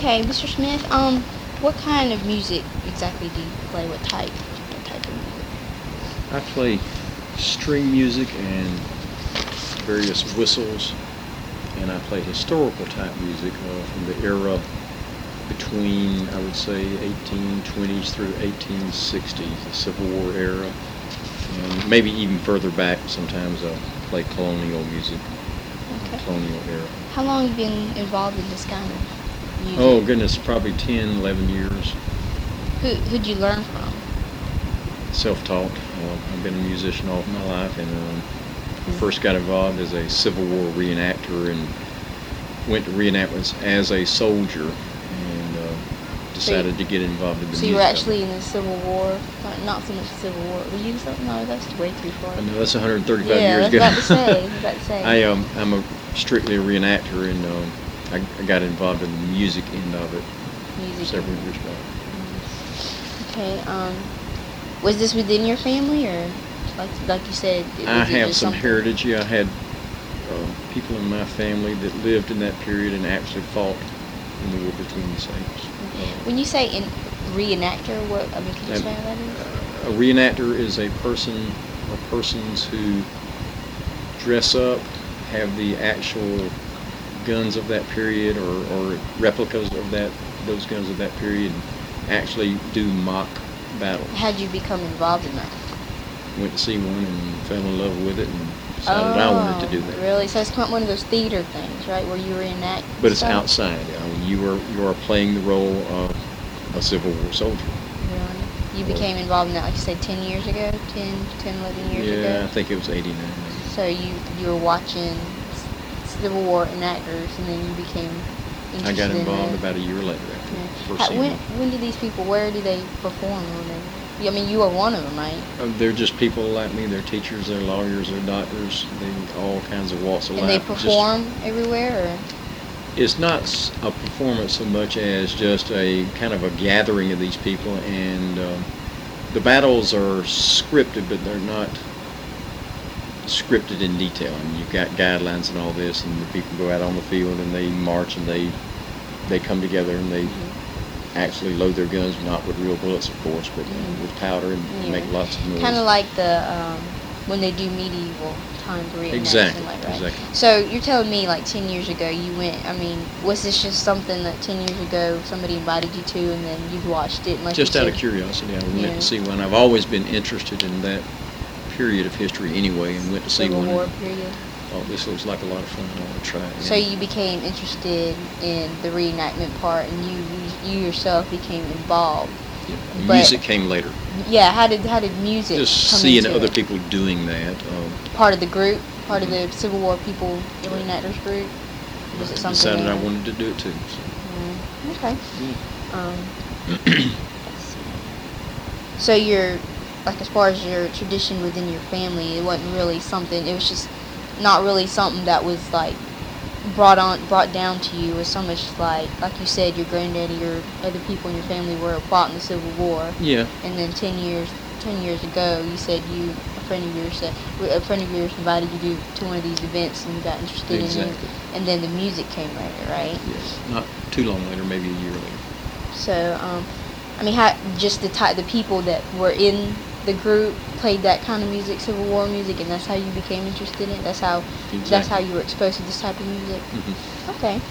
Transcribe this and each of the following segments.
Okay, Mr. Smith. What kind of music exactly do you play? What type? What type of music? I play string music and various whistles, and I play historical type music from the era between, I would say, 1820s through 1860s, the Civil War era, and maybe even further back. Sometimes I play colonial music, Okay. colonial era. How long have you been involved in this kind of music? Oh goodness, probably 10, 11 years. Who'd you learn from? Self-taught. I've been a musician all my life, and I first got involved as a Civil War reenactor and went to reenactments as a soldier, and decided to get involved in the So music. you were actually in the Civil War, not so much the Civil War. Were you something? No, that's way too far. I know that's 135 Yeah, years I was ago. about to say. I was about to say. I'm strictly a reenactor, and I got involved in the music end of it Music. several years back. Okay. Was this within your family, or like you said? I was it have just some something- heritage. Yeah, I had people in my family that lived in that period and actually fought in the war between the states. When you say reenactor, what I mean, can you explain what that is? A reenactor is a person or persons who dress up, have the actual guns of that period or replicas of those guns of that period, and actually do mock battle. How'd you become involved in that? Went to see one and fell in love with it and decided I wanted to do that. Really? So it's kind of one of those theater things, right, where you reenact. But it's stuff? outside. You are playing the role of a Civil War soldier. Really? You became involved in that, like you said, 10 years ago? 10, 11 years ago? Yeah, I think it was 89. So you were watching Civil War enactors, and then you became interested I got involved in it. about a year later after first seeing When, them. when do these people, where do they perform? I mean, you are one of them, right? They're just people like me. They're teachers, they're lawyers, they're doctors. They all kinds of walks of And life. they perform everywhere, or? It's not a performance so much as just a kind of a gathering of these people, and the battles are scripted, but they're not scripted in detail. I mean, you've got guidelines and all this, and the people go out on the field and they march and they come together and they actually load their guns, not with real bullets, of course, but with powder and make lots of noise. Kind of like the when they do medieval times reenactment, Exactly, like, right? exactly. So you're telling me, like 10 years ago, you went. I mean, was this just something that 10 years ago somebody invited you to, and then you watched it? And like Just you out said, of curiosity, I went Yeah. to see one. I've always been interested in that period of history anyway, and went to see Civil one. War and period. thought this looks like a lot of fun. I want to try it. So you became interested in the reenactment part, and you yourself became involved. Yeah. but- Music came later. Yeah, how did music Just come seeing into other it? people doing that. Part of the group, part of the Civil War people, the reenactors group. Was it something? Decided I that- wanted to do it too. So. Okay. Let's see. So you're, like, as far as your tradition within your family, it wasn't really something. It was just not really something that was like brought down to you. It was so much like you said, your granddaddy or other people in your family were fought in the Civil War, Yeah. and then 10 years ago, you said a friend of yours invited you to one of these events, and you got interested in Exactly. it, and then the music came later, right? Yes. Not too long later, maybe a year later. So, I mean, how just the people that were in the group played that kind of music, Civil War music, and that's how you became interested in it. That's how Exactly. you were exposed to this type of music. Hmm. Okay.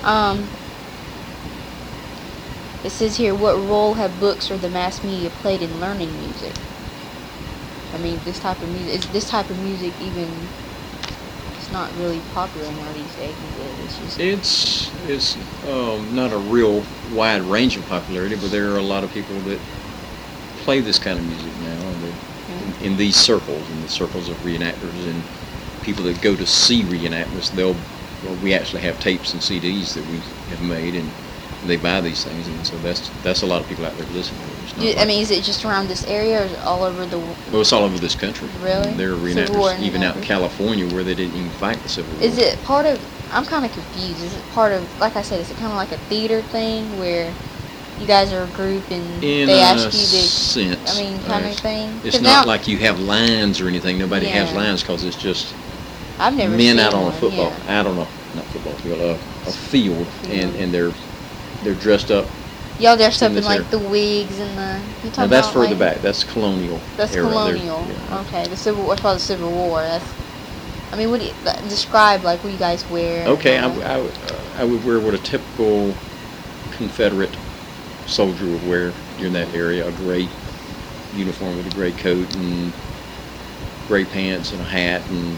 It says here, what role have books or the mass media played in learning music? I mean, this type of music is even. It's not really popular now these days. Is it? It's just. It's not a real wide range of popularity, but there are a lot of people that play this kind of music now, and in these circles, in the circles of reenactors and people that go to see reenactments. We actually have tapes and CDs that we have made, and they buy these things, and so that's a lot of people out there listening to it. It's not I mean, is it just around this area, or is it all over the? well, it's all over this country. Really? There are Civil War reenactors even out in reenactors? California where they didn't even fight the Civil War. Is it part of? I'm kind of confused. Is it part of? Like I said, is it kind of like a theater thing where you guys are a group and in they a ask you to? sense? I mean, kind of thing. It's 'Cause not now- like you have lines or anything. Nobody has Yeah. lines because it's just I've never men seen out on a one, football. yeah. Out on not football field, a field, Field. and they're they're dressed up. Y'all dressed up in in this like era. the wigs and the. You Now talking that's about, further like, back. That's colonial. That's era. colonial. Yeah. Okay, the Civil. What's called the Civil War. That's. I mean, what do you describe like what you guys wear? and Okay, all that? I would wear what a typical Confederate soldier would wear during that area: a gray uniform with a gray coat and gray pants and a hat and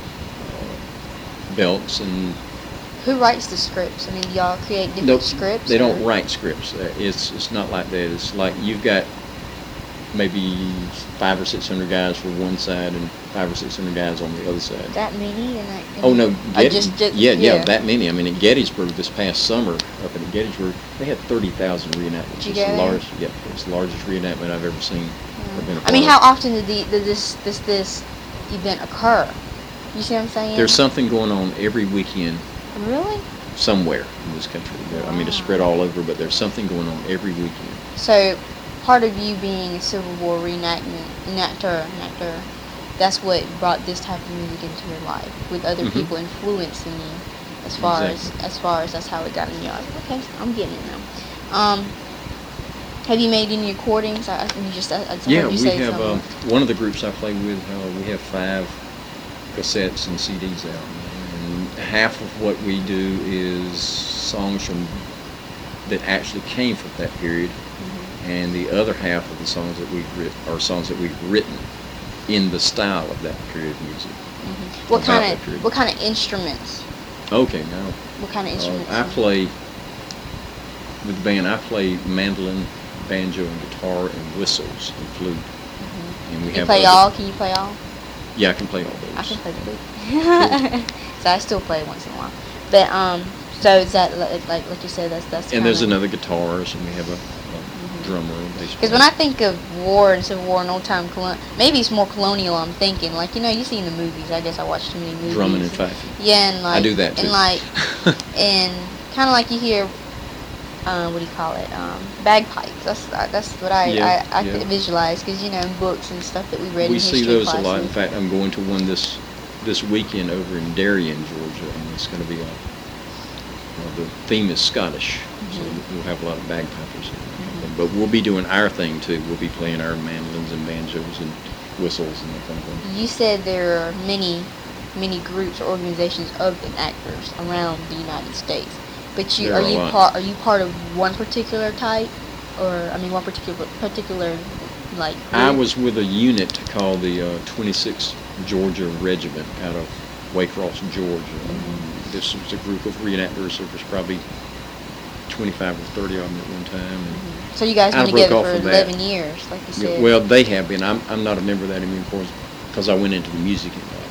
belts and. Who writes the scripts? I mean, do y'all create different Nope, scripts? they or- don't write scripts. It's not like that. It's like you've got maybe 500 or 600 guys for one side and 500 or 600 guys on the other side. That many? And Oh no, yeah. that many. I mean, at Gettysburg this past summer, up at Gettysburg, they had 30,000 reenactments. Did you It's go the there? largest, it's the largest reenactment I've ever seen. or been a I mean, part how of. often did this event occur? You see what I'm saying? There's something going on every weekend Really? somewhere in this country. I mean, it's spread all over, but there's something going on every weekend. So, part of you being a Civil War enactor, that's what brought this type of music into your life, with other Mhm. people influencing you, as far Exactly. as that's how it got in your life. Okay, I'm getting it now. Have you made any recordings? I heard Yeah, you we say have something. one of the groups I play with. We have 5 cassettes and CDs out, and half of what we do is songs that actually came from that period, and the other half of the songs that we've written are songs that we've written in the style of that period of music. What about kind that period. of what kind of instruments? Okay, now What kind of instruments? I play with the band. I play mandolin, banjo, and guitar, and whistles and flute. And we You have play other- all? Can you play all? Yeah, I can play all those. I can play the flute. So I still play once in a while. But so is that like you said, that's And there's kinda- another guitarist, and we have a drummer and bass Because when I think of war and Civil War and old time maybe it's more colonial. I'm thinking like you see in the movies. I guess I watch too many movies. drumming and fifing. Yeah, and like I do that too. And like and kind of like you hear. What do you call it? Bagpipes. That's what I Yeah, could visualize because in books and stuff that we read. We in see history those a lot. classes. In fact, I'm going to one this weekend over in Darien, Georgia, and it's going to be the theme is Scottish, so we'll have a lot of bagpipers. But we'll be doing our thing too. We'll be playing our mandolins and banjos and whistles and that kind of thing. You said there are many groups or organizations of enactors around the United States, but There are a lot. are you part of one particular type, or I mean one particular like? I group? was with a unit called the 26th Georgia Regiment out of Waycross, Georgia. This was a group of reenactors. There was probably 25 or 30 of them at one time. And So you guys I been broke together off for of that. 11 years, like you Yeah, said. well, they have been. I'm not a member of that anymore because I went into the music end of it.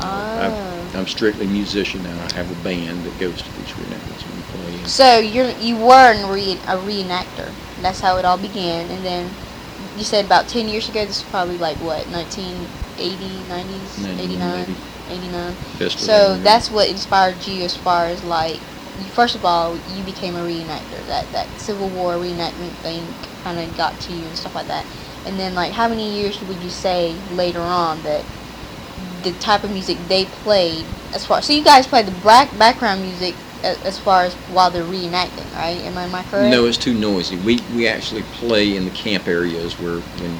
Oh. I'm strictly musician now. I have a band that goes to these reenactments and we play. And So you were a reenactor. That's how it all began, and then you said about 10 years ago. This was probably like what 1980, 90s, 89, 89. Best of So them, that's what inspired you as far as like, first of all, you became a reenactor. That Civil War reenactment thing kind of got to you and stuff like that. And then like, how many years would you say later on that the type of music they played, so you guys played the background music as far as while they're reenacting, right? Am I correct? No, it's too noisy. We actually play in the camp areas when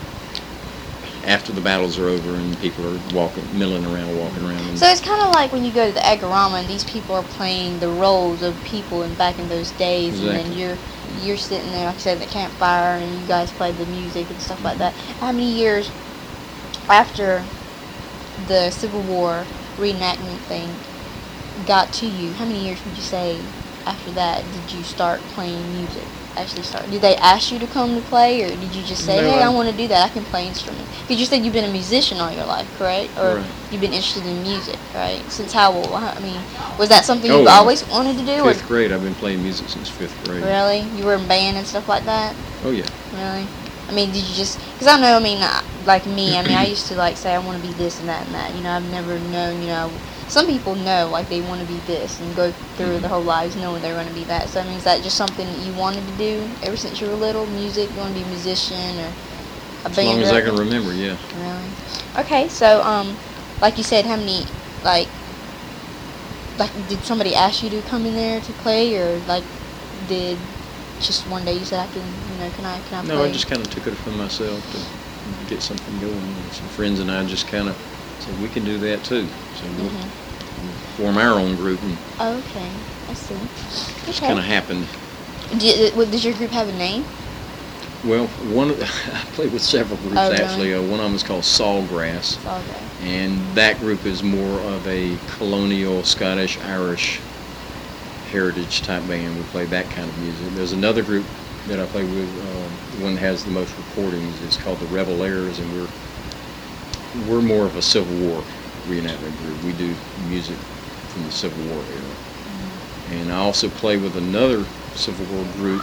after the battles are over and people are milling around, walking around. And So it's kind of like when you go to the Agorama and these people are playing the roles of people back in those days, Exactly. and then you're sitting there, like I said, at the campfire, and you guys play the music and stuff like that. How many years after the Civil War reenactment thing got to you? How many years would you say after that did you start playing music? Did they ask you to come to play, or did you just say, No, hey, I want to do that, I can play instruments? Because you said you've been a musician all your life, correct? Or Right. you've been interested in music, right? Since how old? I mean, was that something Oh, you've always wanted to do? Or 5th grade. I've been playing music since 5th grade. really? You were in band and stuff like that? Oh yeah. Really? I mean, did you just, because I know, I mean, like me, I mean, I used to like say I want to be this and that and that. I've never known, some people know like they want to be this and go through their whole lives knowing they're going to be that. So I mean, is that just something that you wanted to do ever since you were little? Music? You want to be a musician or a band? As long as I director? can remember, yeah. Really? Okay, so like you said, how many like did somebody ask you to come in there to play, or like did just one day you said, can I play? No, I just kind of took it upon myself to get something going. And some friends and I just kind of said we can do that too. So we'll form our own group, and Oh, okay. I see. just Okay. kind of happened. Does your group have a name? Well, I played with several groups Oh, really? actually. One of them is called Sawgrass, Okay. and that group is more of a colonial Scottish Irish heritage type band. We play that kind of music. There's another group that I play with. The one that has the most recordings is called the Revelaires, and we're more of a Civil War reenactment group. We do music from the Civil War era. And I also play with another Civil War group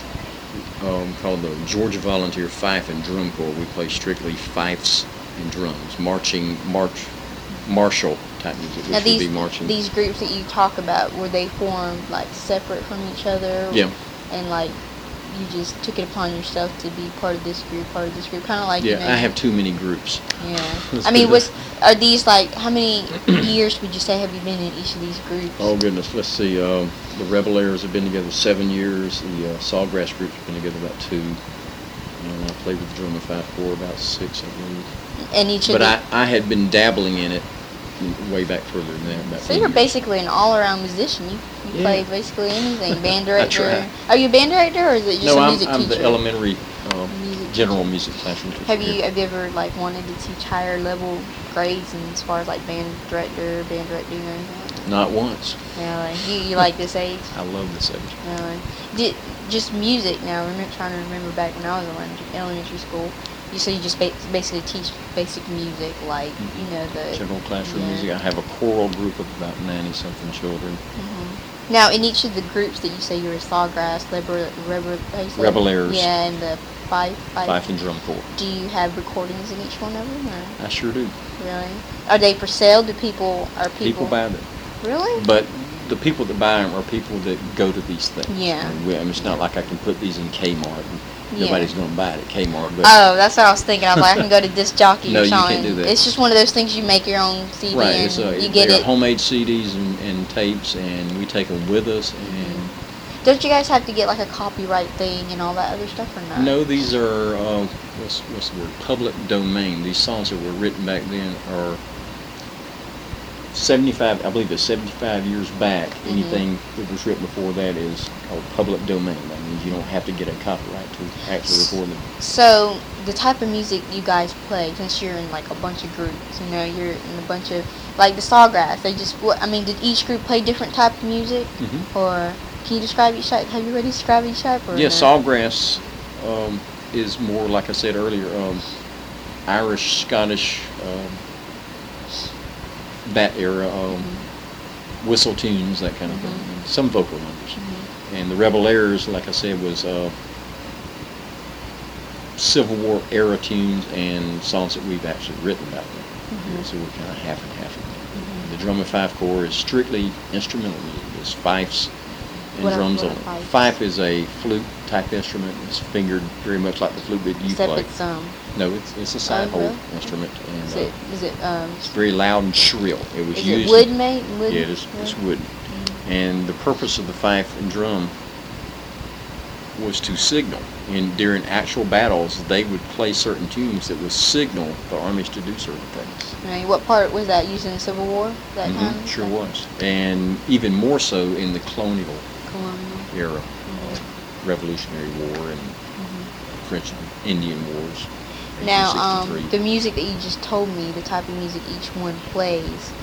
called the Georgia Volunteer Fife and Drum Corps. We play strictly fifes and drums, martial type music, Now which would be marching. these groups that you talk about, were they formed like separate from each other? Yeah. And like you just took it upon yourself to be part of this group, kind of like Yeah, I have too many groups. Yeah. Let's I mean, do that. are these like how many years would you say have you been in each of these groups? Oh goodness, let's see. The Revelaires have been together 7 years. The Sawgrass group's been together about 2. And I played with the Drum and Fife Corps about 6, I believe. And each of But I had been dabbling in it way back further than that. About So 10 you're years. basically an all-around musician. You Yeah. play basically anything. Band I director. try. Are you a band director or is it just No, a I'm music teacher? the elementary Music general teacher. music classroom teacher. Have here. you ever like wanted to teach higher level grades and as far as like band directing or anything like that? Not once. Yeah, like you like this age? I love this age. Just music now. Trying to remember back when I was in elementary school. You said you just basically teach basic music, like the General classroom yeah. music. I have a choral group of about 90-something children. Now, in each of the groups that you say you're a Sawgrass, Revelaires. Yeah, and the Fife. Fife and Drum Corps. Do you have recordings in each one of them, or I sure do. really? Are they for sale? People People buy them. Really? But the people that buy them are people that go to these things. Yeah. I mean, it's not like I can put these in Kmart. Yeah. Nobody's going to buy it at Kmart. But Oh, that's what I was thinking. I was like, I can go to Disc Jockey No, or you something. can't do that. It's just one of those things you make your own CD right, and it's you get they're it. homemade CDs and tapes, and we take them with us. And Don't you guys have to get like a copyright thing and all that other stuff, or not? no, these are what's the word? Public domain. These songs that were written back then are 75. I believe it's 75 years back. Anything that was written before that is called public domain. That means you don't have to get a copyright to actually record them. So the type of music you guys play, since you're in like a bunch of groups, you're in a bunch of like the Sawgrass. Did each group play different type of music, or can you describe each type? Have you already described each type? Or Yeah, no? Sawgrass is more, like I said earlier, Irish, Scottish, that era, whistle tunes, that kind of thing, and some vocal numbers. And the Revelaires, like I said, was Civil War era tunes and songs that we've actually written about them. So we're kind of half and half of them. The Drum and Fife Corps is strictly instrumental music. It's fifes and What are- drums what on are it. fifes? Fife is a flute type instrument. It's fingered very much like the flute that you Except play. it's No, it's a side hole really? instrument, and is it it's very loud and shrill. It was is used. it wood made? Wood? Yeah, it's wood. And the purpose of the fife and drum was to signal. And during actual battles, they would play certain tunes that would signal the armies to do certain things. What part was that used in the Civil War? That time? Sure was. And even more so in the colonial Colonial. era, Revolutionary War and French and Indian Wars. Now, 1863. the music that you just told me, the type of music each one plays,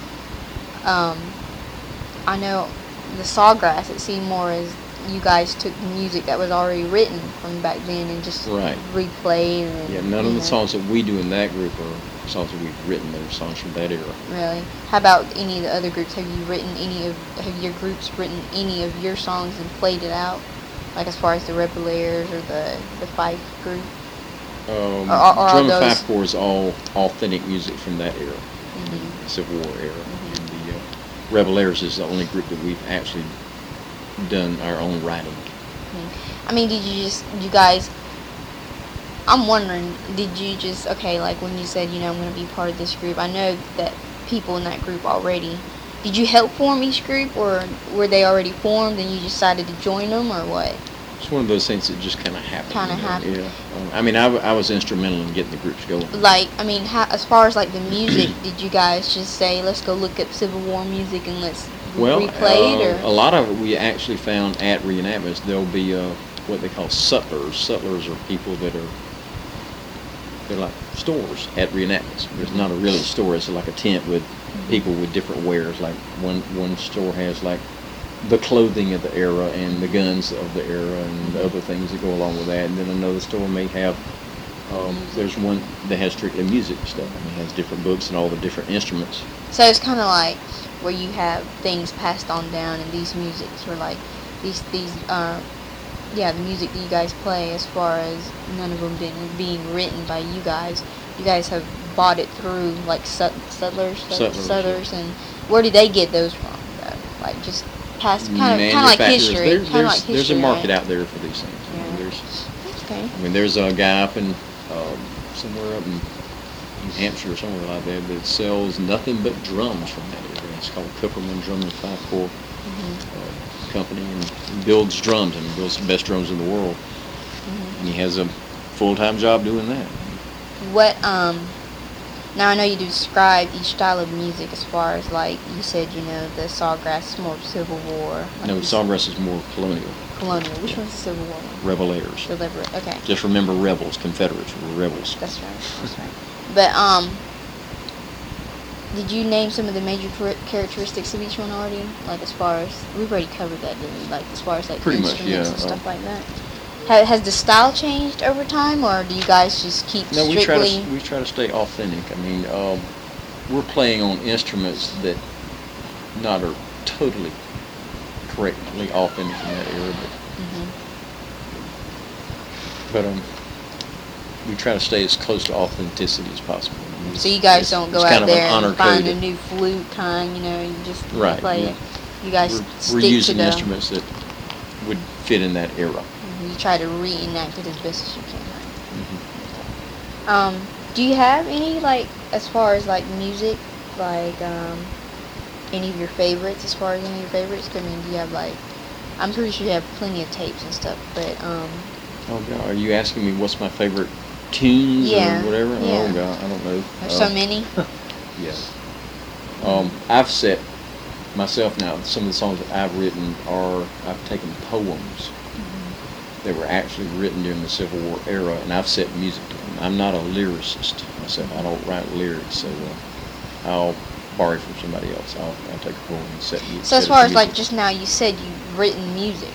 I know the Sawgrass, it seemed more as you guys took the music that was already written from back then and just Right. replayed. And, Yeah, none of the songs that we do in that group are songs that we've written. They're songs from that era. Really? How about any of the other groups? Have your groups written any of your songs and played it out? Like as far as the Revelaires or the Fife group? Or Drum and those- Fife Corps is all authentic music from that era, the Civil War era. And the Revelaires is the only group that we've actually done our own writing. I'm wondering, did you just, like when you said, I'm going to be part of this group, I know that people in that group already, did you help form each group, or were they already formed and you decided to join them, or what? It's one of those things that just kind of happened. Kind of happened. Yeah. I mean, I was instrumental in getting the groups going. Like, I mean, as far as like the music, did you guys just say, let's go look up Civil War music and let's replay it? Or A lot of it we actually found at reenactments. There'll be what they call sutlers. Sutlers are people that are, they're like stores at reenactments. There's not a really store. It's like a tent with people with different wares. Like one store has like the clothing of the era and the guns of the era and the other things that go along with that. And then another store may have, there's one that has strictly music stuff. I mean, it has different books and all the different instruments. So it's kind of like where you have things passed on down, and these musics were like these the music that you guys play, as far as none of them being written by you guys. You guys have bought it through like sutlers, yeah. and where did they get those from? Though? Like just past kind of like history. There's a market out there for these things. Yeah. I mean, there's, okay. I mean, there's a guy up in somewhere up in New Hampshire or somewhere like that that sells nothing but drums from that area. It's called Cooperman Drum and Five Core Company, and builds drums, and builds the best drums in the world. And he has a full-time job doing that. What now I know you describe each style of music, as far as like you said, you know, the Sawgrass is more Civil War. Like No, Sawgrass is more colonial. Colonial. Which one's the Civil War one? Revelators. Okay. Just remember rebels, Confederates were rebels. That's right. But did you name some of the major characteristics of each one already? Like as far as we've already covered that, didn't we? Like as far as like pretty much, instruments and stuff like that. Has the style changed over time, or do you guys just keep strictly? No, we try to stay authentic. I mean, we're playing on instruments that not are totally correctly authentic in that era, but we try to stay as close to authenticity as possible. I mean, so you guys don't go out there and find a new flute kind, you know, you just play it. You guys we're using instruments that would fit in that era. You try to reenact it as best as you can. Do you have any, like, as far as like music, like any of your favorites? As far as any of your favorites, I mean, do you have like? I'm pretty sure you have plenty of tapes and stuff, but Oh God, are you asking me what's my favorite tunes or whatever? Yeah. Oh God, I don't know. There's so many. Yes. I've set myself now. Some of the songs that I've written I've taken poems that were actually written during the Civil War era, and I've set music to them. I'm not a lyricist myself. I don't write lyrics, so I'll borrow from somebody else. I'll take a poem and set music. So as far as like just now, you said you've written music,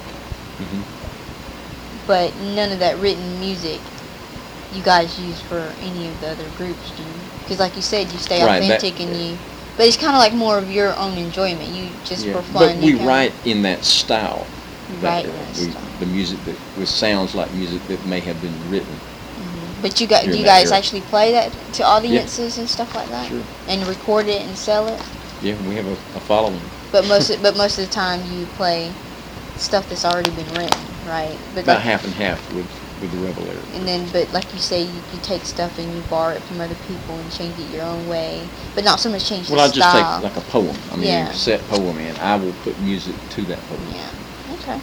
but none of that written music you guys use for any of the other groups, do you? Because like you said, you stay authentic but it's kind of like more of your own enjoyment. You just for fun. But we write in that style. The music that sounds like music that may have been written. But do you guys actually play that to audiences and stuff like that? Sure. And record it and sell it? Yeah, we have a following. But most of the time you play stuff that's already been written, right? But about half and half with the Rebel era. And then, but like you say, you take stuff and you borrow it from other people and change it your own way, but not so much change the style. Well, I just take like a poem. I mean, a set poem in. I will put music to that poem. Yeah. Okay.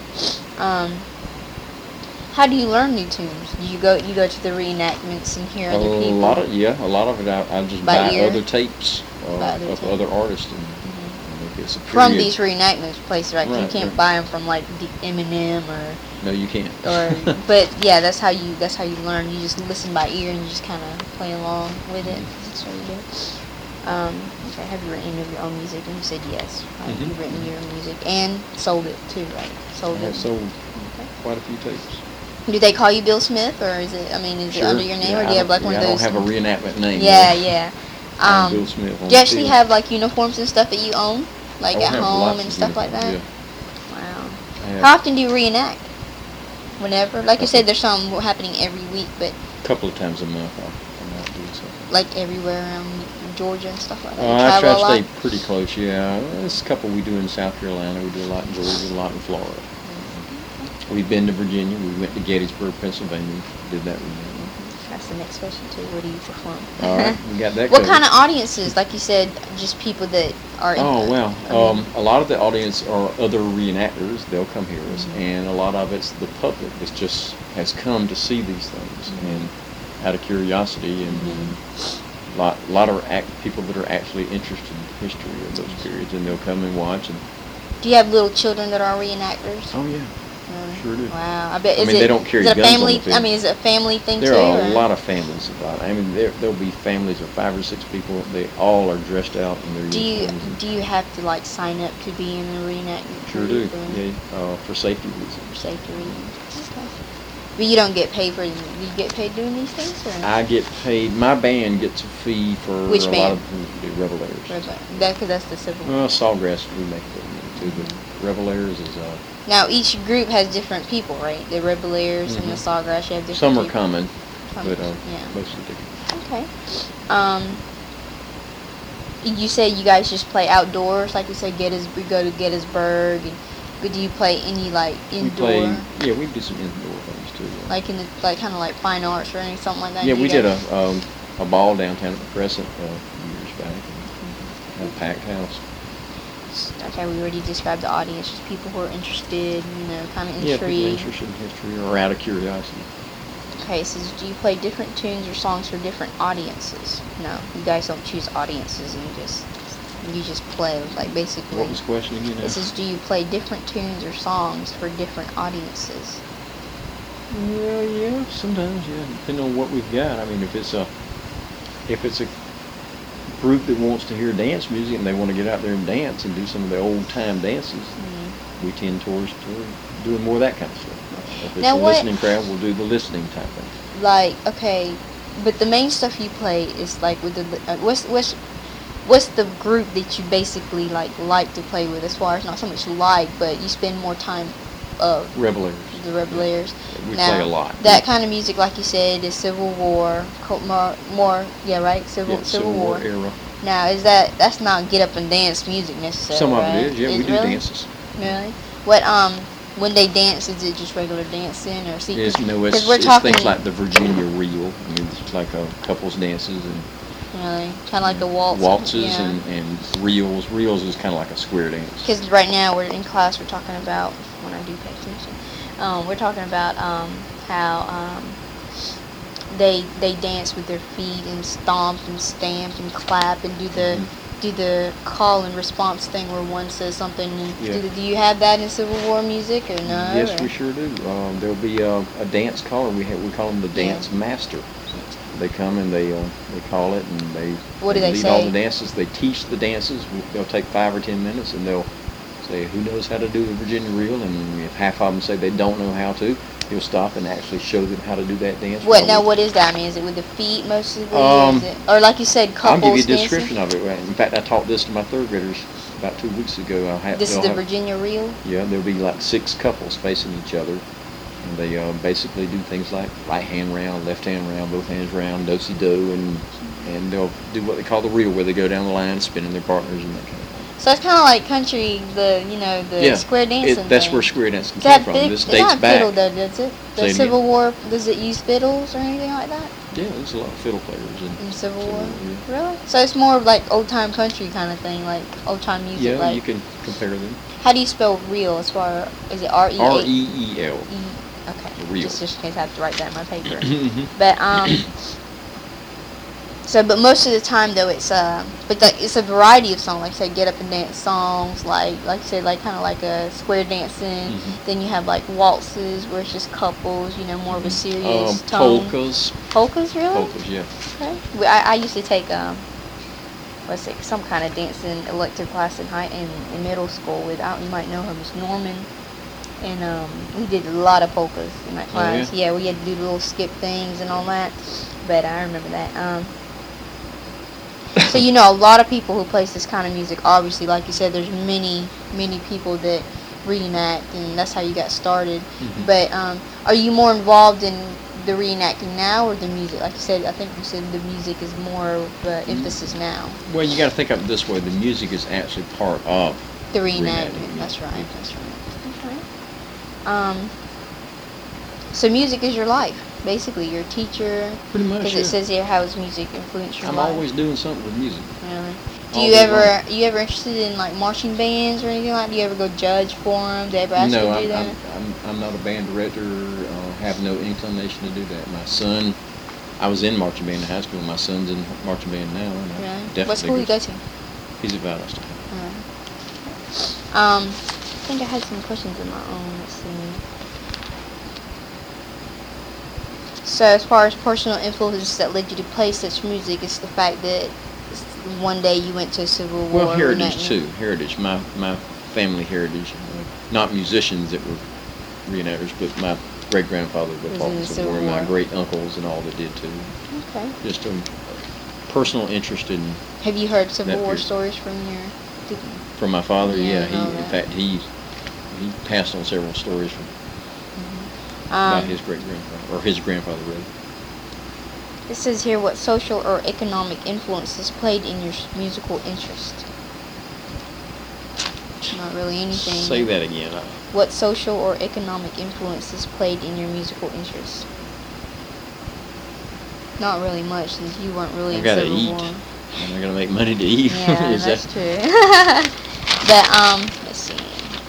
How do you learn new tunes? Do you go to the reenactments and hear other people? A lot of it. I just buy other tapes of other artists and it's a period. From these reenactments places, right? You can't buy them from like the Eminem or. No, you can't. But yeah, that's how you learn. You just listen by ear and you just kind of play along with it. That's what you do. Okay, have you written any of your own music? And you said yes. Right? You've written your own music and sold it too, right? Sold quite a few tapes. Do they call you Bill Smith, or is it? I mean, is it under your name, or do you have like one of those? I don't have a reenactment name. Yeah. Bill Smith. Do you actually have like uniforms and stuff that you own, like at home and stuff like that? Yeah. Wow. How often do you reenact? Whenever, like you said, there's something happening every week, but a couple of times a month I'm out doing something. Like everywhere around Georgia and stuff like that. I try to stay pretty close. Yeah, there's a couple we do in South Carolina. We do a lot in Georgia, a lot in Florida. We've been to Virginia. We went to Gettysburg, Pennsylvania. Did that. That's the next question too. Where do you perform? All right, we got that What covered. kind of audiences? Like you said, just people that are. Oh, well, I mean, a lot of the audience are other reenactors. They'll come hear us, Mhm. and a lot of it's the public that just has come to see these things, Mhm. and out of curiosity, and Mhm. lot of people that are actually interested in the history of those periods, and they'll come and watch. And do you have little children that are reenactors? oh yeah, Really? sure do. Wow. I bet. I Is mean, it, they don't carry is it a guns on family? the field. I mean, is it a family thing There too? are a or- lot of families involved. I mean, there'll be families of 5 or 6 people. They all are dressed out in their Do you uniforms. and- do you have to like sign up to be in the reenactment? Sure do. group, or Yeah, for safety For reasons. safety reasons. Okay. But you don't get paid for. Do you get paid doing these things or? I get paid. My band gets a fee for Which a lot band? of the Revelators. Because that's the civil. Well, Sawgrass we make a little money too, but Revelators is Now each group has different people, right? The Rebelliers and the Mhm. Sawgrass, you have different. some are people. common, Some- but yeah. mostly different. Okay. You say you guys just play outdoors, like you said, we go to Gettysburg, but do you play any like indoor, Yeah, we do some indoor things too. Yeah. like in the like kind of like fine arts or anything, something like that? Yeah, Do we you did guys- a ball downtown at the Crescent years back. And a packed house. Okay, we already described the audience, just people who are interested, kind of Yeah, people intrigued. interested in history or out of curiosity. Okay, so do you play different tunes or songs for different audiences? No, you guys don't choose audiences and you just play, like basically. What was the question again? It says, do you play different tunes or songs for different audiences? Yeah, sometimes, yeah, depending on what we've got. I mean, if it's a group that wants to hear dance music and they want to get out there and dance and do some of the old time dances, Mm-hmm. we tend towards doing more of that kind of stuff. If it's Now a what- listening crowd, we'll do the listening type thing. Like, okay, but the main stuff you play is like with the what's the group that you basically like to play with, as far as not so much like, but you spend more time Revelators. the Rebelliers. We Now, play a lot. That kind of music, like you said, is Civil War, more, yeah, right, Yeah, Civil War. era. Now, that's not get up and dance music necessarily? Some of right? it is, yeah, we do really? dances. Really? What when they dance, is it just regular dancing or see? It's, no, it's, we're it's talking things like the Virginia reel. I mean, it's like couples dances and really kind of like the waltzes yeah. and reels. Reels is kind of like a square dance. Because right now we're in class, we're talking about, when I do pay attention, we're talking about how they dance with their feet and stomp and stamp and clap and do the call and response thing where one says something. And Yeah. do you have that in Civil War music or no? Yes, or? we sure do. There'll be a dance caller. We call them the dance master. They come and they call it and they What do they lead all say? the dances. They teach the dances. They'll take 5 or 10 minutes and they'll say who knows how to do the Virginia reel, and if half of them say they don't know how to, he'll stop and actually show them how to do that dance. What is that? I mean, is it with the feet mostly? Um, or like you said, I'll couples give you a dancing? description of it. In fact, I taught this to my 3rd graders about 2 weeks ago. This is they'll the have- Virginia reel? Yeah, there'll be like 6 couples facing each other, and they basically do things like right hand round, left hand round, both hands round, do-si-do, and they'll do what they call the reel, where they go down the line spinning their partners and that kind of thing. So it's kind of like country, the Yeah, square dancing that's thing. where square dancing Does came that from. This it's dates not back. fiddle though, does it? The Say it Civil again? War, does it use fiddles or anything like that Yeah, there's a lot of fiddle players in in Civil War? yeah. Really? So it's more of like old time country kind of thing, like old time music. Yeah, like, you can compare them. How do you spell real? As far is it R-E-A? R-E-E-L. Okay. Real. Just in case I have to write that in my paper. Mhm. But but most of the time though it's it's a variety of songs, like say get up and dance songs, like you said, like kind of like a square dancing. Mhm. Then you have like waltzes where it's just couples, more of a serious tone. Polkas. Polkas, really? Polkas, yeah. Okay. I used to take some kind of dancing elective class in middle school with you might know her, Miss Norman. And we did a lot of polkas in that class. Oh, yeah? Yeah, we had to do the little skip things and all that. But I remember that. So a lot of people who plays this kind of music. Obviously, like you said, there's many people that reenact, and that's how you got started. Mhm. But are you more involved in the reenacting now or the music? Like you said, I think you said the music is more of the emphasis now. Well, you got to think of it this way: the music is actually part of The reenactment. Reenacting, That's yeah. right. That's right. Okay. So music is your life. basically your teacher? Pretty much, Because it says here, how has music influenced your I'm life? always doing something with music. Really? All day You ever interested in like marching bands or anything like that? Do you ever go judge for them? Do they ever ask you No, to do that? I'm not a band director. Have no inclination to do that. My son, I was in marching band in high school. My son's in marching band now. And I Really? definitely What school you go to? He's at Valdosta. I think I had some questions of my own. Let's see. So, as far as personal influences that led you to play such music, it's the fact that one day you went to a Civil War. Well, heritage reenactment. too. Heritage. My family heritage. Not musicians that were reenactors, but my great grandfather Was was in fought the in the Civil Civil War. My War. great uncles and all that did too. Okay. Just a personal interest in. Have you heard Civil That War period. stories from your? From my father, Yeah, yeah. I know In that. fact, he passed on several stories from about his great grandfather, or his grandfather, really. It says here what social or economic influences played in your musical interest. Not really anything. Say that again. What social or economic influences played in your musical interest? Not really much, since you weren't really I in gotta Civil eat. War. Am I gonna make money to eat? Yeah, Is that's that true. But let's see.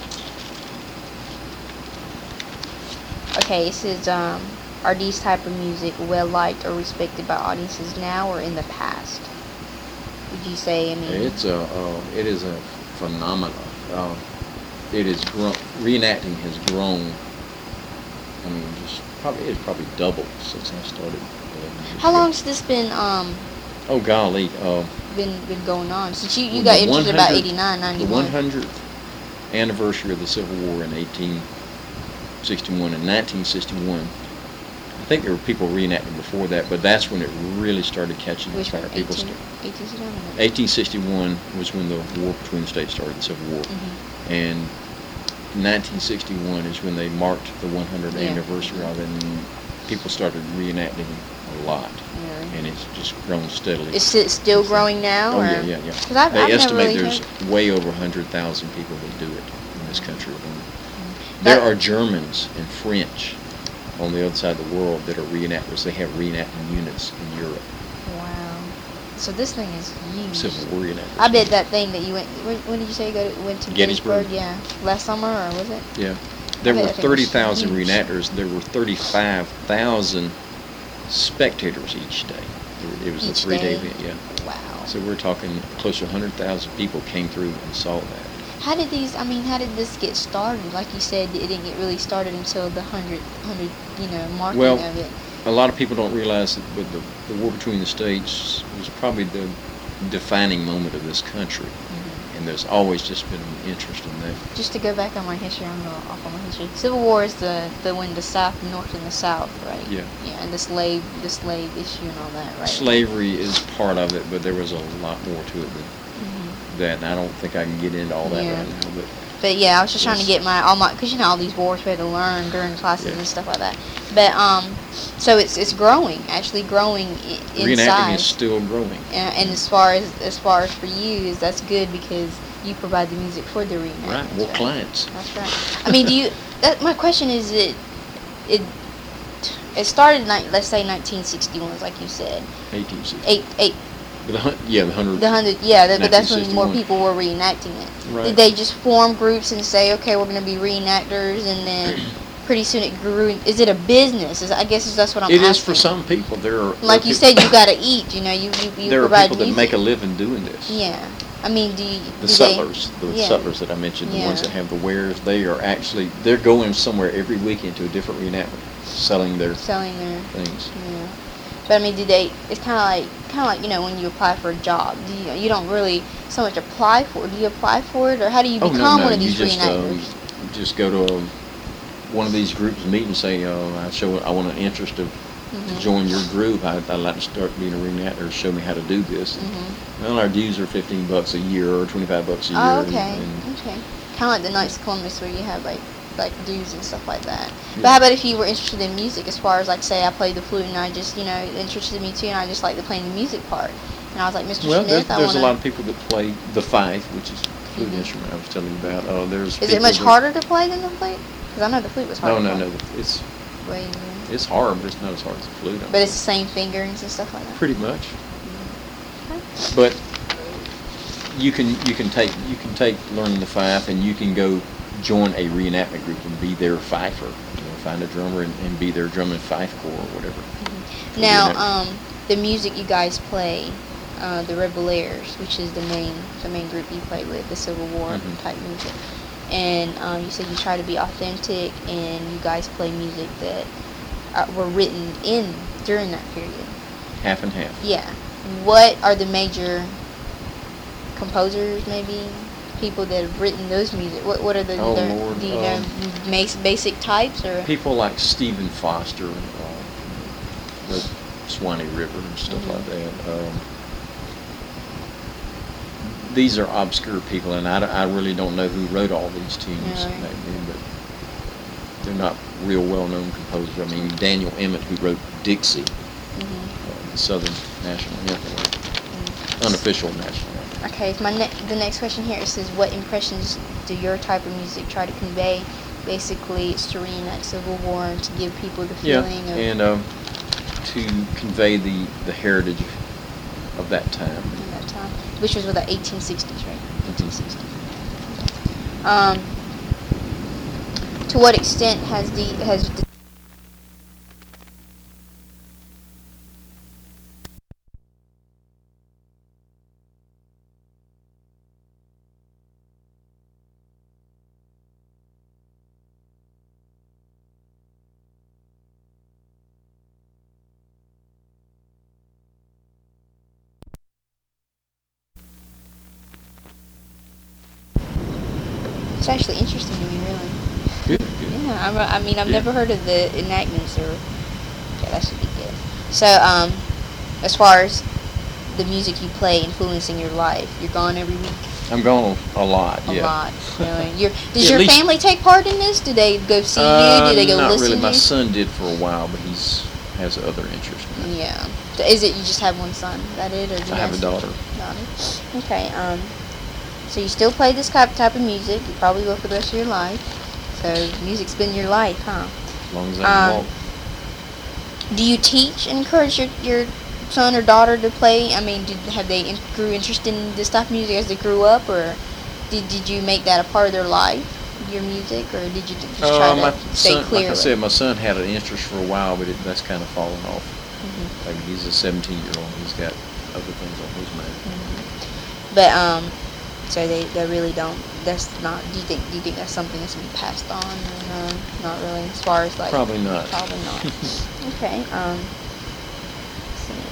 Okay, it says are these type of music well liked or respected by audiences now or in the past? Would you say? I mean, it is a phenomenon. It is reenacting has grown. I mean, it's probably doubled since I started. how long's this been Oh golly. been going on? Since you Well, got the interested about 100 89, The 91. 100th anniversary of the Civil War in 1861 and 1961. I think there were people reenacting before that, but that's when it really started catching Which one? fire. People 1861? 1861 was when the war between the states started, the Civil War. Mm-hmm. And 1961 is when they marked the 100th Yeah. anniversary of it, and people started reenacting a lot. Really? And it's just grown steadily. Is it still growing now? Oh, or? yeah. 'Cause I've They never estimate really there's heard. way over 100,000 people that do it in this country alone. Mm-hmm. There are Germans and French on the other side of the world that are reenactors. They have reenacting units in Europe. Wow. So this thing is huge. Civil War reenactors. I bet that thing that you went. When did you say you went to Gettysburg. Yeah, last summer or was it? Yeah. There bet were that thing was 30,000 huge. reenactors. There were 35,000 spectators each day. It was a Each 3-day day? event, yeah. Wow. So we're talking close to 100,000 people came through and saw that. How did this get started? Like you said, it didn't get really started until the 100 marking Well, of it. A lot of people don't realize that with the war between the states was probably the defining moment of this country. Mm-hmm. And there's always just been an interest in that. Just to go back on my history, I'm going off on my history. Civil War is the when the South, North, and the South, right? Yeah. Yeah, and the slave issue and all that, right? Slavery is part of it, but there was a lot more to it than Mm-hmm. that. And I don't think I can get into all that Yeah. right now. But yeah, I was just trying to Yes. get because all these wars we had to learn during classes Yeah. and stuff like that. But so it's growing, actually growing in Reenacting size. is still growing. And as far as for you, that's good because you provide the music for the reenactments. Right. More clients. That's right. I mean, my question is, it started let's say 1961, like you said. 1860. The 100. The 100, yeah, but that's when more 1961. people were reenacting it. Right. Did they just form groups and say, okay, we're going to be reenactors, and then pretty soon it grew? Is it a business? I guess that's what I'm It asking. is for some people. Like you said, you got to eat. You There are provide people that music. make a living doing this. Yeah, I mean, The settlers, yeah. settlers that I mentioned, the ones Yeah. that have the wares, they're going somewhere every weekend to a different reenactment, selling their selling their things. yeah. But I mean, it's kind of like when you apply for a job. You don't really so much apply for it. Do you apply for it, or how do you become one of these reenactors? You just go to one of these groups meet and say, I want an interest to join your group. I'd like to start being a reenactor. Show me how to do this. Mm-hmm. Well, our dues are $15 a year or $25 a year. Oh, okay, and okay. Kind of like the Knights of Columbus, where you have like dues and stuff like that. Yeah. But how about if you were interested in music, as far as like say I play the flute and I just it interested me too, and I just like the playing the music part, and I was like, Mr. Well, Smith, there's a lot of people that play the fife, which is a flute Mhm. instrument I was telling you about. There's Is it people much that- harder to play than the flute? Because I know the flute was harder. No, to no, play. no. It's Way easier. It's hard, but it's not as hard as the flute. But it's the same fingerings and stuff like that. Pretty much. Okay. But you can take learning the fife, and you can go join a reenactment group and be their fifer. Find a drummer and be their drum and fife corps or whatever. Mm-hmm. Now, the music you guys play, the Rebelaires, which is the main group you play with, the Civil War type music, and you said you try to be authentic, and you guys play music that were written during that period. Half and half. Yeah. What are the major composers, maybe people that have written those music? What are the? Lord. Do you know basic types or? People like Stephen Foster, wrote Swanee River and stuff like that. These are obscure people, and I really don't know who wrote all these tunes back then, but they're not real well-known composers. I mean, Daniel Emmett, who wrote Dixie, the Southern National Anthem, unofficial national anthem. Okay, the next question here, it says, what impressions do your type of music try to convey? Basically, it's to reenact Civil War and to give people the feeling of... and to convey the heritage of that time. Which was with the 1860s, right? 1860s. To what extent has the It's actually interesting to me, really. Good. Yeah, I've never heard of the enactments, or that should be good. So, as far as the music you play influencing your life, you're gone every week? I'm gone a lot, A lot, really. Does Yeah, your family take part in this? Do they go see you? Do they go not listen really. to My you? son did for a while, but has other interests now. Yeah. Is it you just have one son? Is that it, or do you I have guys- a daughter. Okay. So you still play this type of music. You probably will for the rest of your life. So music's been your life, huh? As long as I can walk. Do you teach and encourage your son or daughter to play? I mean, have they grew interested in this type of music as they grew up, or did you make that a part of their life, your music, or did you just try to stay clear? Like I said, my son had an interest for a while, but that's kind of fallen off. Like he's a 17-year-old. He's got other things on his mind. But so they really don't. That's not. Do you think that's something that's gonna be passed on, or no? Not really. As far as like. Probably not. Probably not. Okay. Let's see.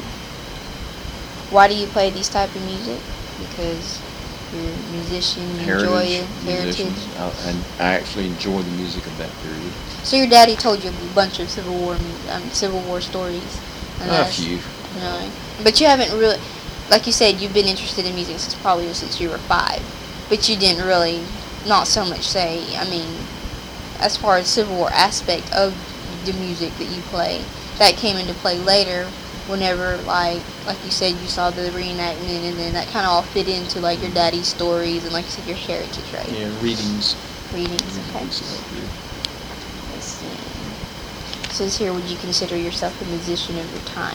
Why do you play these type of music? Because you're a musician. You enjoy it. Heritage. And I actually enjoy the music of that period. So your daddy told you a bunch of Civil War stories. And A few. Really. But you haven't really. Like you said, you've been interested in music since you were 5, but you didn't really, not so much say, I mean, as far as Civil War aspect of the music that you play, that came into play later, whenever, like you said, you saw the reenactment, and then that kind of all fit into, like, your daddy's stories, and like you said, your heritage, right? Yeah, readings. Readings, okay. Let's see. It says here, would you consider yourself a musician of your time?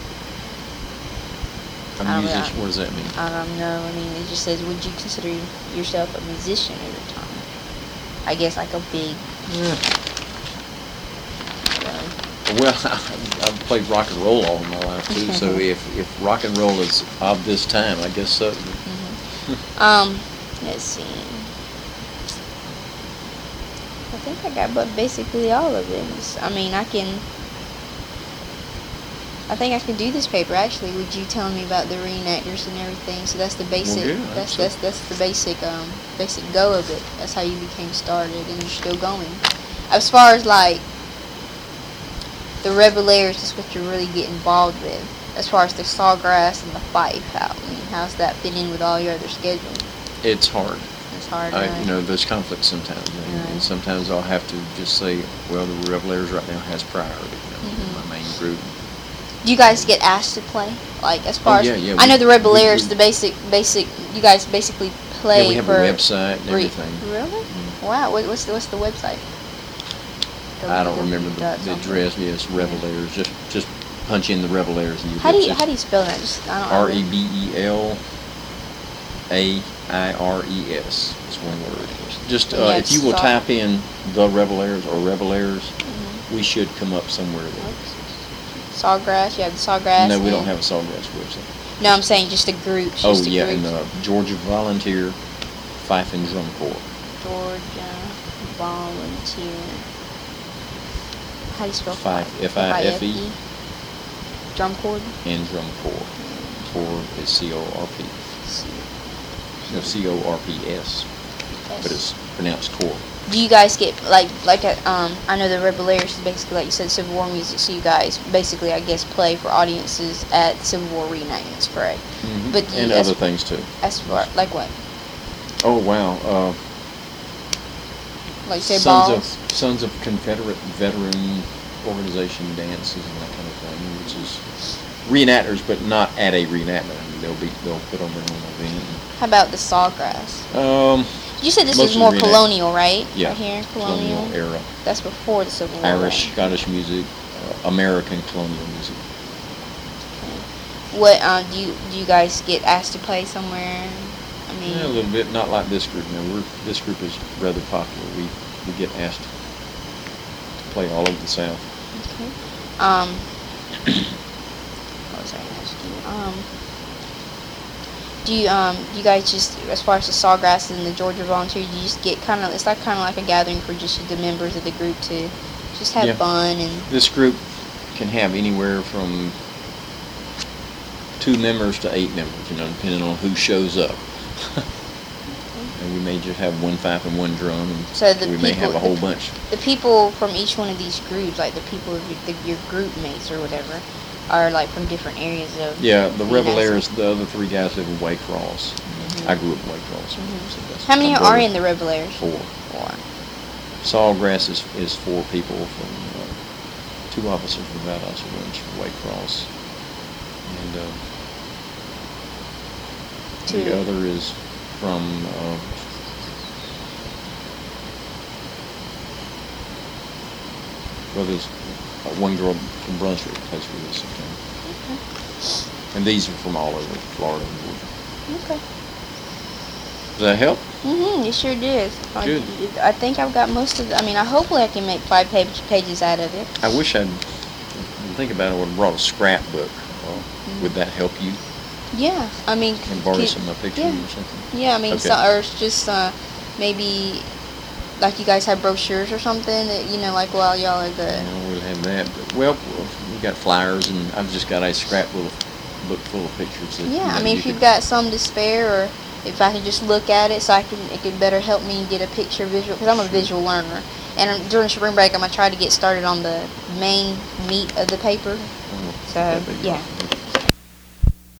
A musician? What does that mean? I don't know. I mean, it just says, would you consider yourself a musician at the time? I guess like a big... Well, I've played rock and roll all my life, too, so if rock and roll is of this time, I guess so. Let's see. I think I got basically all of this. I mean, I think I can do this paper. Actually, would you tell me about the reenactors and everything? So that's the basic. Well, yeah, that's the basic go of it. That's how you became started, and you're still going. As far as like the Rebelaires, is what you're really getting involved with. As far as the Sawgrass and the Fife, how's that fit in with all your other schedules? It's hard. It's hard. There's conflict sometimes, and sometimes I'll have to just say, well, the Rebelaires right now has priority. My main group. Do you guys get asked to play? Like, as far as... Yeah, I know the Rebelaires, the basic... You guys basically play we have a website and everything. Really? Wow. What's the website? I don't remember the something. address. Yes, Revelaires. Just punch in the Revelaires and you. How do you spell that? Just I don't. Rebelaires. It's one word. Just Yeah, if you will it's type in the Revelaires or Revelaires, Mhm. we should come up somewhere there. Sawgrass. You have the Sawgrass. No, we and- don't have a Sawgrass website. No, I'm saying just a group. Oh Just a yeah, group. and Georgia Volunteer Fife and Drum Corps. Georgia Volunteer. How do you spell Fife? Fife? F-I-F-E. Drum Corps. And Drum Corps. Corps is C-O-R-P. No, C-O-R-P-S. But it's pronounced Corps. Do you guys get I know the Revelaires is basically, like you said, Civil War music, so you guys basically, I guess, play for audiences at Civil War reenactments, correct? Mm-hmm. But And other things too. As far, like what? Oh wow. Like say balls? Sons of Confederate Veteran Organization dances and that kind of thing, which is reenactors, but not at a reenactment. I mean, they'll put on their own event. How about the Sawgrass? You said this was Mostly more reenact- colonial, right? Yeah. Right here, colonial. era. That's before the Civil War. Irish, right? Scottish music, American colonial music. What do you guys get asked to play somewhere? I mean, Yeah, a little bit. Not like this group. No, this group is rather popular. We get asked to play all over the South. Okay. What was I asking? Do you guys just, as far as the Sawgrass and the Georgia Volunteer, you just get kind of like a gathering for just the members of the group to just have Yeah. fun and. This group can have anywhere from 2 members to 8 members, depending on who shows up. And we may just have 1 fife and 1 drum, and So the we may have a people- whole bunch. The people from each one of these groups, like the people of your group mates or whatever, are like from different areas of. Yeah, the United Revelaires, States. the other 3 guys live in Waycross. I grew up in Waycross. Mhm. So that's How many my are brother. in the Revelaires? 4. 4. Sawgrass is 4 people from 2 officers from Valdosta, one's from Waycross, and the 2. other is from there's 1 girl from Brunswick plays with us sometimes. And these are from all over Florida and Georgia. Okay. Does that help? It sure did. Good. I think I've got most of the. I mean, hopefully I can make 5 pages out of it. I wish I'd think about it. I would have brought a scrapbook. Would that help you? Yeah, I mean. And borrow can- some of my pictures yeah. or something? Yeah, I mean, Okay. or just maybe like you guys have brochures or something that like while y'all are the. We'll have that. But, well, we've got flyers, and I've just got a scrapbook full of pictures. That, Yeah, I you mean, if could- you've got some to spare, or if I can just look at it, so it could better help me get a picture visual, because I'm a visual learner. And during spring break, I'm gonna try to get started on the main meat of the paper. Oh, So that'd be yeah. awesome.